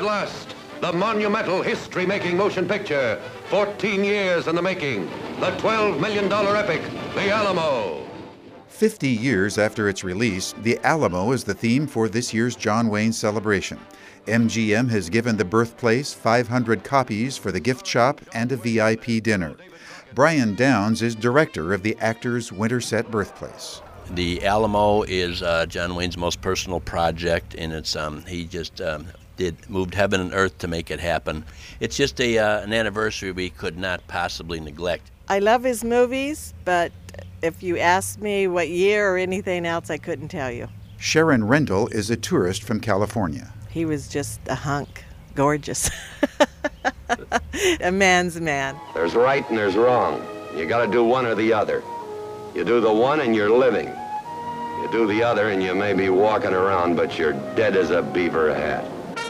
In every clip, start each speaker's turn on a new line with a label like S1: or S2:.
S1: at last, the monumental history-making motion picture, 14 years in the making, the $12 million epic, The Alamo.
S2: 50 years after its release, The Alamo is the theme for this year's John Wayne celebration. MGM has given the birthplace 500 copies for the gift shop and a VIP dinner. Brian Downs is director of the actor's Winterset birthplace.
S3: The Alamo is John Wayne's most personal project, and it's he just moved heaven and earth to make it happen. It's just an anniversary we could not possibly neglect.
S4: I love his movies, but if you asked me what year or anything else, I couldn't tell you.
S2: Sharon Rendell is a tourist from California.
S4: He was just a hunk. Gorgeous. A man's man.
S1: There's right and there's wrong. You got to do one or the other. You do the one and you're living. You do the other and you may be walking around, but you're dead as a beaver hat.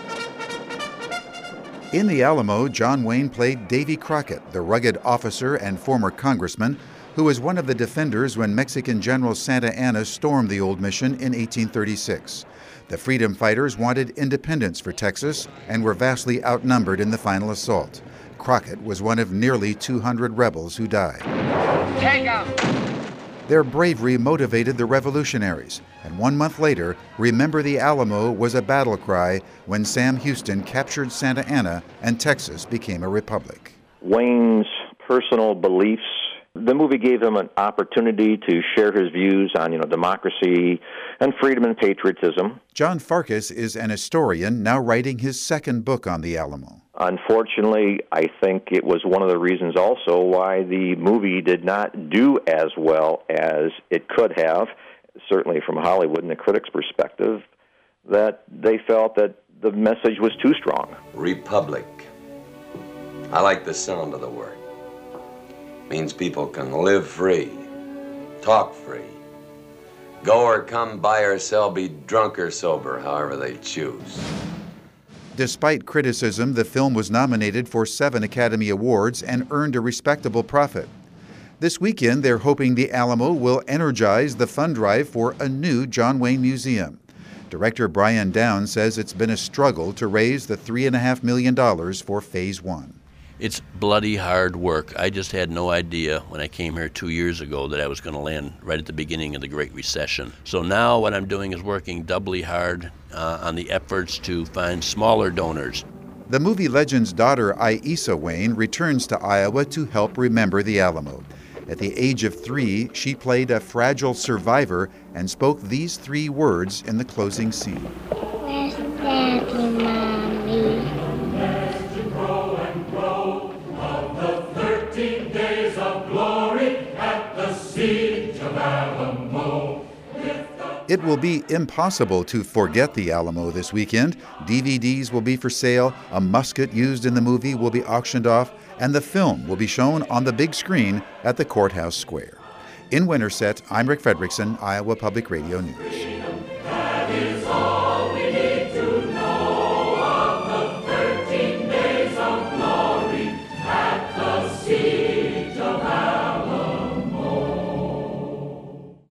S2: In The Alamo, John Wayne played Davy Crockett, the rugged officer and former congressman who was one of the defenders when Mexican General Santa Anna stormed the old mission in 1836. The freedom fighters wanted independence for Texas and were vastly outnumbered in the final assault. Crockett was one of nearly 200 rebels who died.
S5: Take 'em!
S2: Their bravery motivated the revolutionaries, and 1 month later, Remember the Alamo was a battle cry when Sam Houston captured Santa Anna and Texas became a republic.
S6: Wayne's personal beliefs, the movie gave him an opportunity to share his views on, democracy and freedom and patriotism.
S2: John Farkas is an historian now writing his second book on the Alamo.
S6: Unfortunately, I think it was one of the reasons also why the movie did not do as well as it could have, certainly from Hollywood and the critics' perspective, that they felt that the message was too strong.
S7: Republic. I like the sound of the word. Means people can live free, talk free, go or come, buy or sell, be drunk or sober, however they choose.
S2: Despite criticism, the film was nominated for 7 Academy Awards and earned a respectable profit. This weekend, they're hoping the Alamo will energize the fund drive for a new John Wayne Museum. Director Brian Downs says it's been a struggle to raise the $3.5 million for Phase 1.
S3: It's bloody hard work. I just had no idea when I came here 2 years ago that I was going to land right at the beginning of the Great Recession. So now what I'm doing is working doubly hard on the efforts to find smaller donors.
S2: The movie legend's daughter, Aisa Wayne, returns to Iowa to help remember the Alamo. At the age of 3, she played a fragile survivor and spoke these 3 words in the closing scene.
S8: Where's Daddy, Mommy?
S2: It will be impossible to forget the Alamo this weekend. DVDs will be for sale, a musket used in the movie will be auctioned off, and the film will be shown on the big screen at the Courthouse Square. In Winterset, I'm Rick Fredrickson, Iowa Public Radio News.